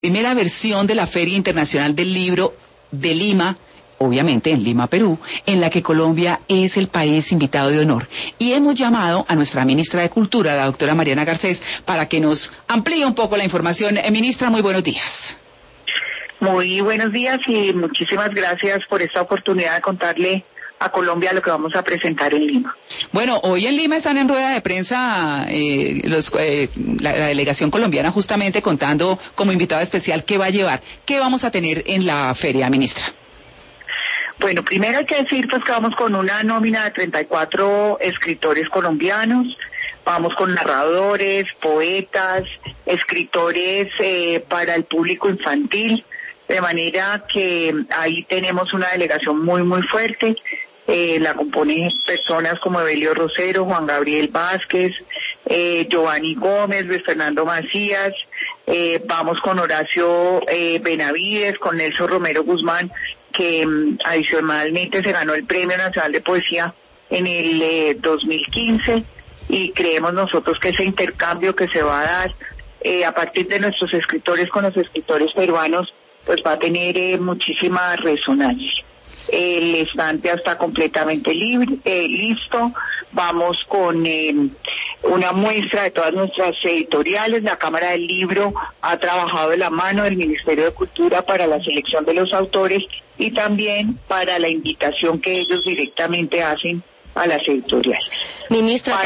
primera versión de la Feria Internacional del Libro de Lima, obviamente en Lima, Perú, en la que Colombia es el país invitado de honor. Y hemos llamado a nuestra ministra de Cultura, la doctora Mariana Garcés, para que nos amplíe un poco la información. Ministra, muy buenos días. Muy buenos días y muchísimas gracias por esta oportunidad de contarle a Colombia lo que vamos a presentar en Lima. Bueno, hoy en Lima están en rueda de prensa la delegación colombiana justamente contando como invitado especial qué va a llevar. ¿Qué vamos a tener en la feria, ministra? Bueno, primero hay que decir pues que vamos con una nómina de 34 escritores colombianos, vamos con narradores, poetas, escritores para el público infantil, de manera que ahí tenemos una delegación muy muy fuerte. La componen personas como Evelio Rosero, Juan Gabriel Vázquez, Giovanni Gómez, Luis Fernando Macías, vamos con Horacio Benavides, con Nelson Romero Guzmán, que adicionalmente se ganó el Premio Nacional de Poesía en el 2015, y creemos nosotros que ese intercambio que se va a dar a partir de nuestros escritores con los escritores peruanos pues va a tener muchísima resonancia. El estante está completamente listo. Vamos con una muestra de todas nuestras editoriales. La Cámara del Libro ha trabajado de la mano del Ministerio de Cultura para la selección de los autores y también para la invitación que ellos directamente hacen a las editoriales. Ministra,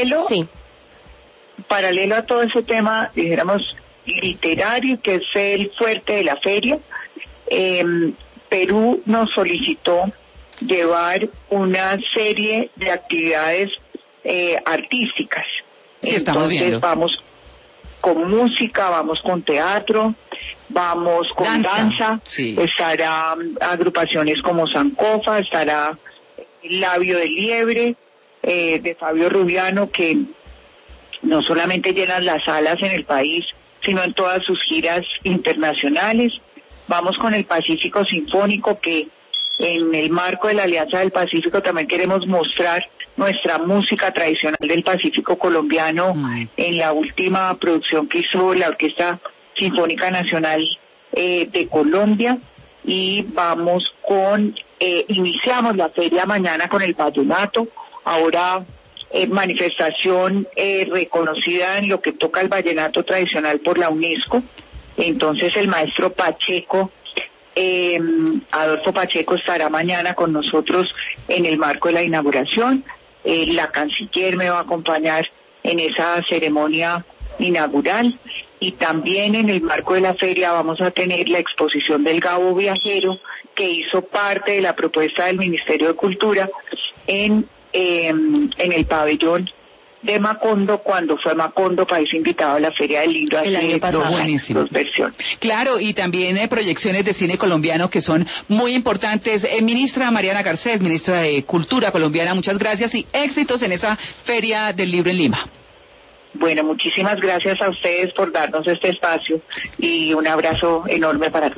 paralelo a todo ese tema, dijéramos, literario, que es el fuerte de la feria, Perú nos solicitó llevar una serie de actividades artísticas. Sí, estamos viendo. Vamos con música, vamos con teatro, vamos con danza. Sí. Estará agrupaciones como Sancofa, estará Labio de Liebre, de Fabio Rubiano, que no solamente llenan las salas en el país, sino en todas sus giras internacionales. Vamos con el Pacífico Sinfónico, que en el marco de la Alianza del Pacífico también queremos mostrar nuestra música tradicional del Pacífico colombiano en la última producción que hizo la Orquesta Sinfónica Nacional de Colombia. Y vamos con, iniciamos la feria mañana con el vallenato, ahora manifestación reconocida en lo que toca el vallenato tradicional por la UNESCO. Entonces el maestro Pacheco, Adolfo Pacheco, estará mañana con nosotros en el marco de la inauguración. La canciller me va a acompañar en esa ceremonia inaugural, y también en el marco de la feria vamos a tener la exposición del Gabo Viajero, que hizo parte de la propuesta del Ministerio de Cultura en el pabellón de Macondo, cuando fue Macondo país invitado a la Feria del Libro el año pasado. Buenísimo. Claro, y también proyecciones de cine colombiano que son muy importantes. Ministra Mariana Garcés, ministra de Cultura colombiana, muchas gracias y éxitos en esa Feria del Libro en Lima. Bueno, muchísimas gracias a ustedes por darnos este espacio y un abrazo enorme para todos.